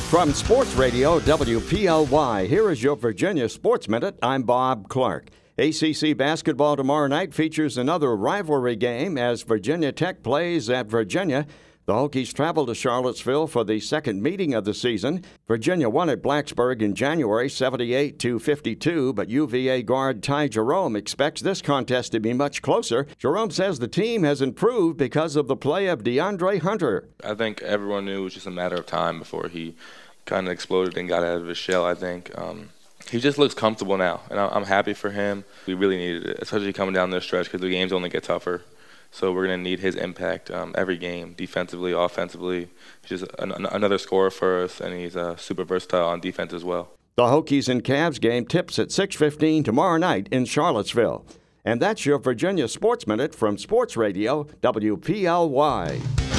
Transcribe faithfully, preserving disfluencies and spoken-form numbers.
From Sports Radio W P L Y, here is your Virginia Sports Minute. I'm Bob Clark. A C C basketball tomorrow night features another rivalry game as Virginia Tech plays at Virginia. The Hokies travel to Charlottesville for the second meeting of the season. Virginia won at Blacksburg in January seventy-eight to fifty-two, but U V A guard Ty Jerome expects this contest to be much closer. Jerome says the team has improved because of the play of DeAndre Hunter. I think everyone knew it was just a matter of time before he kind of exploded and got out of his shell, I think. Um, he just looks comfortable now, and I'm happy for him. We really needed it, especially coming down this stretch because the games only get tougher. So we're going to need his impact um, every game, defensively, offensively. He's just an, an, another scorer for us, and he's uh, super versatile on defense as well. The Hokies and Cavs game tips at six fifteen tomorrow night in Charlottesville. And that's your Virginia Sports Minute from Sports Radio W P L Y.